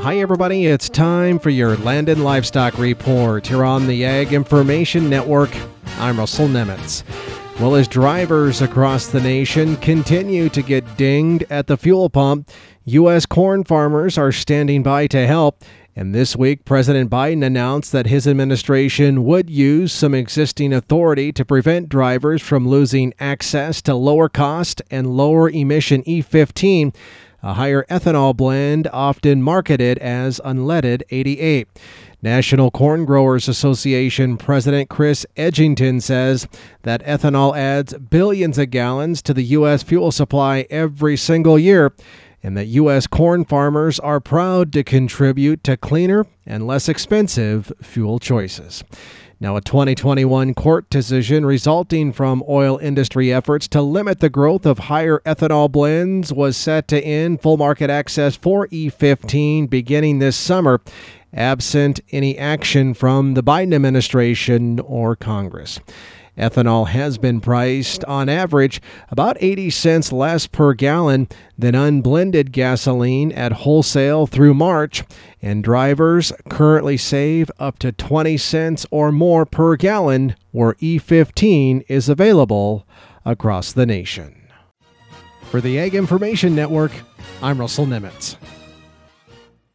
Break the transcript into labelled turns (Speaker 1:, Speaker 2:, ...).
Speaker 1: Hi, everybody. It's time for your Land and Livestock Report here on the Ag Information Network. I'm Russell Nemitz. Well, as drivers across the nation continue to get dinged at the fuel pump, U.S. corn farmers are standing by to help. And this week, President Biden announced that his administration would use some existing authority to prevent drivers from losing access to lower cost and lower emission E15, a higher ethanol blend often marketed as unleaded 88. National Corn Growers Association President Chris Edgington says that ethanol adds billions of gallons to the U.S. fuel supply every single year, and that U.S. corn farmers are proud to contribute to cleaner and less expensive fuel choices. Now, a 2021 court decision resulting from oil industry efforts to limit the growth of higher ethanol blends was set to end full market access for E15 beginning this summer, absent any action from the Biden administration or Congress. Ethanol has been priced, on average, about 80 cents less per gallon than unblended gasoline at wholesale through March, and drivers currently save up to 20 cents or more per gallon where E15 is available across the nation. For the Ag Information Network, I'm Russell Nemitz.